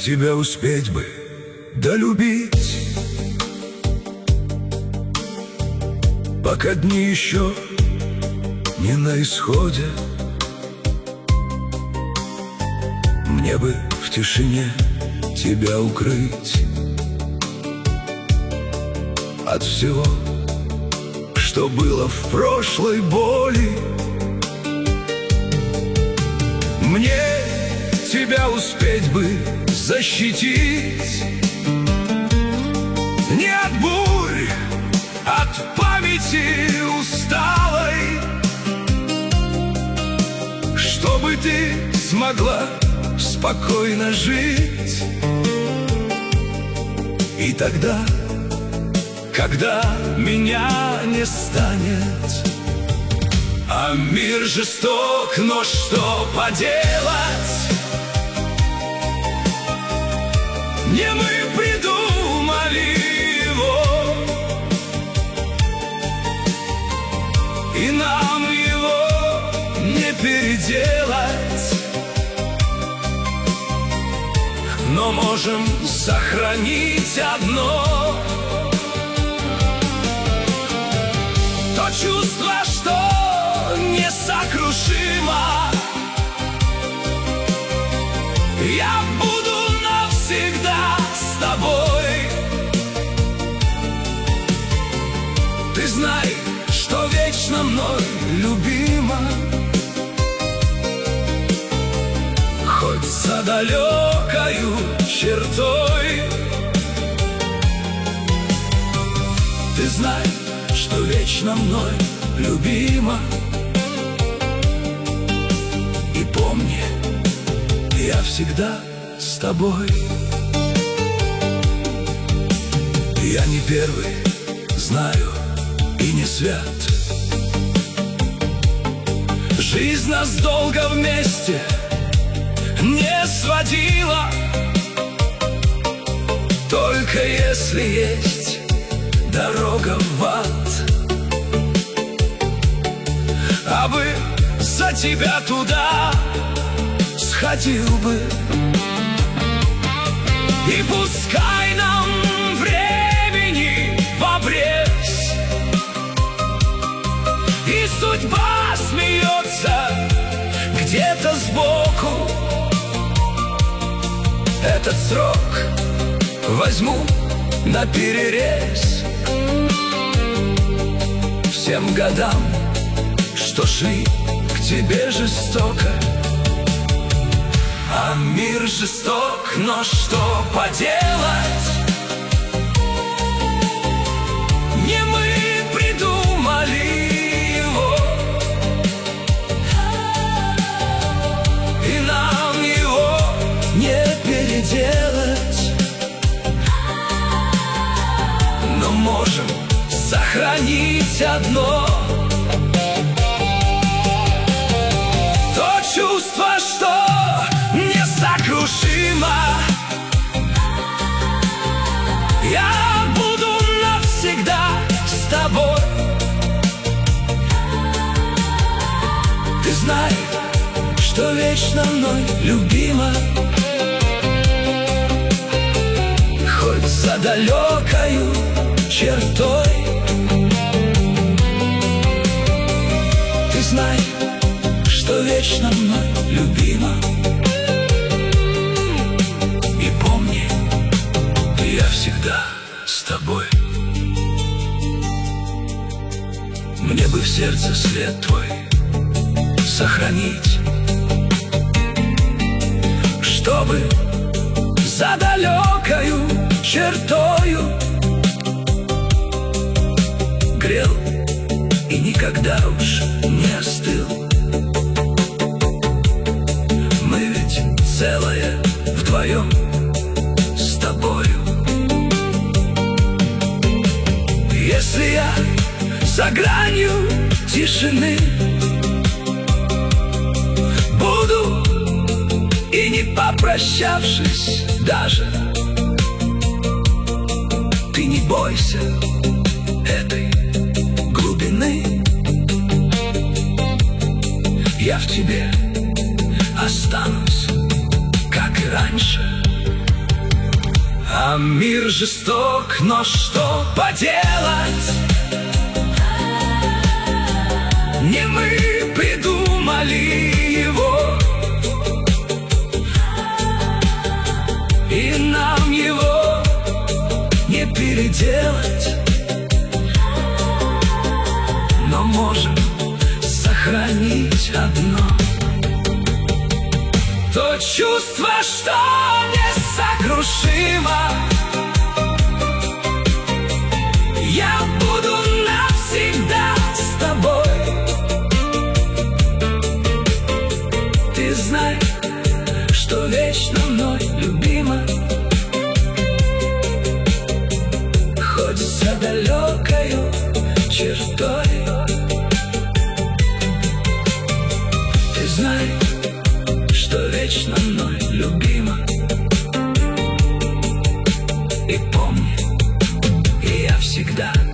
тебя успеть бы долюбить, пока дни еще не на исходе. Мне бы в тишине тебя укрыть от всего, что было в прошлой боли. Мне тебя успеть бы защитить не от бурь, от памяти усталой, чтобы ты смогла спокойно жить. И тогда, когда меня не станет, а мир жесток, но что поделать? Не мы придумали его, и нам его не переделать, но можем сохранить одно: то чувство, что несокрушимо. Я буду навсегда с тобой. Ты знай, что вечно мной любима, хоть за далекою чертой. Ты знай, что вечно мной любима, и помни, я всегда с тобой. Я не первый, знаю, и не свят. Жизнь нас долго вместе не сводила, только если есть дорога в ад. А бы за тебя туда сходил бы, и пускай нам времени в обрез, и судьба смеется где-то сбоку. Этот срок возьму наперерез всем годам, что шли к тебе жестоко. А мир жесток, но что поделать? Не мы придумали его, и нам его не переделать, но можем сохранить одно: то чувство, что несокрушимо. Я буду навсегда с тобой. Ты знай, что вечно мной любима, хоть за далекою чертой. Ты знай, что вечно мной любима, и помни, я всегда с тобой. Мне бы в сердце след твой сохранить, чтобы за далекою чертою грел и никогда уж не остыл. Мы ведь целое вдвоем с тобою. Если я за гранью тишины буду, и не попрощавшись даже, ты не бойся этой глубины. Я в тебе останусь, как и раньше. А мир жесток, но что поделать? Не мы придумали его, и нам его не переделать. Но можем сохранить одно: то чувство, что несокрушимо. Я буду навсегда с тобой. Ты знай, что вечно мной любима, хоть за далекою чертой. Ты знай, что вечно мной любима, и помни, и я всегда